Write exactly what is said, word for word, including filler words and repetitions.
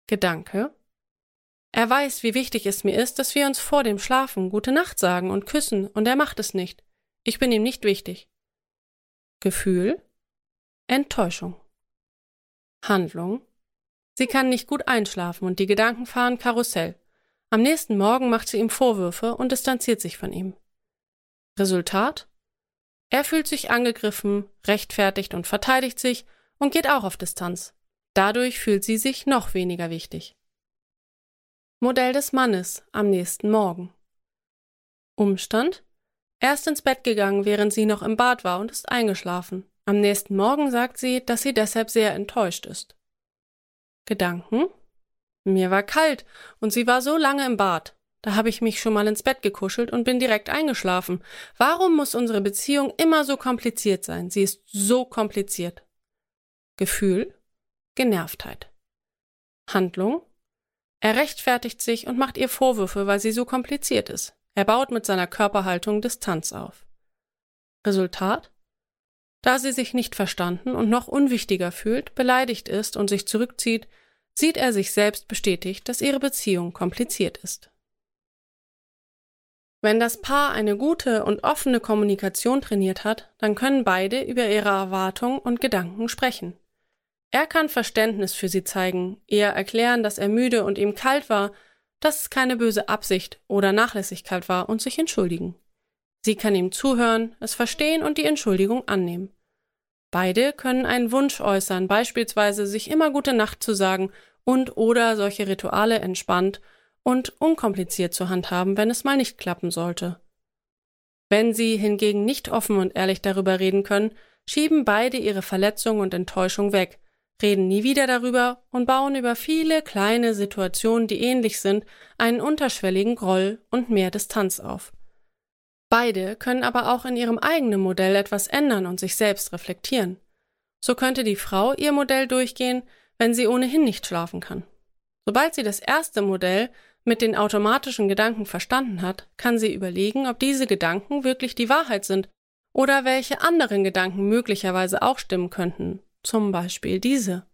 Gedanke: Er weiß, wie wichtig es mir ist, dass wir uns vor dem Schlafen Gute Nacht sagen und küssen, und er macht es nicht. Ich bin ihm nicht wichtig. Gefühl: Enttäuschung. Handlung: Sie kann nicht gut einschlafen und die Gedanken fahren Karussell. Am nächsten Morgen macht sie ihm Vorwürfe und distanziert sich von ihm. Resultat: Er fühlt sich angegriffen, rechtfertigt und verteidigt sich und geht auch auf Distanz. Dadurch fühlt sie sich noch weniger wichtig. Modell des Mannes am nächsten Morgen. Umstand: Er ist ins Bett gegangen, während sie noch im Bad war und ist eingeschlafen. Am nächsten Morgen sagt sie, dass sie deshalb sehr enttäuscht ist. Gedanken: Mir war kalt und sie war so lange im Bad. Da habe ich mich schon mal ins Bett gekuschelt und bin direkt eingeschlafen. Warum muss unsere Beziehung immer so kompliziert sein? Sie ist so kompliziert. Gefühl: Genervtheit. Handlung: Er rechtfertigt sich und macht ihr Vorwürfe, weil sie so kompliziert ist. Er baut mit seiner Körperhaltung Distanz auf. Resultat: Da sie sich nicht verstanden und noch unwichtiger fühlt, beleidigt ist und sich zurückzieht, sieht er sich selbst bestätigt, dass ihre Beziehung kompliziert ist. Wenn das Paar eine gute und offene Kommunikation trainiert hat, dann können beide über ihre Erwartungen und Gedanken sprechen. Er kann Verständnis für sie zeigen, ihr erklären, dass er müde und ihm kalt war, dass es keine böse Absicht oder Nachlässigkeit war und sich entschuldigen. Sie kann ihm zuhören, es verstehen und die Entschuldigung annehmen. Beide können einen Wunsch äußern, beispielsweise sich immer Gute Nacht zu sagen und oder solche Rituale entspannt und unkompliziert zu handhaben, wenn es mal nicht klappen sollte. Wenn sie hingegen nicht offen und ehrlich darüber reden können, schieben beide ihre Verletzung und Enttäuschung weg, reden nie wieder darüber und bauen über viele kleine Situationen, die ähnlich sind, einen unterschwelligen Groll und mehr Distanz auf. Beide können aber auch in ihrem eigenen Modell etwas ändern und sich selbst reflektieren. So könnte die Frau ihr Modell durchgehen, wenn sie ohnehin nicht schlafen kann. Sobald sie das erste Modell mit den automatischen Gedanken verstanden hat, kann sie überlegen, ob diese Gedanken wirklich die Wahrheit sind oder welche anderen Gedanken möglicherweise auch stimmen könnten, zum Beispiel diese.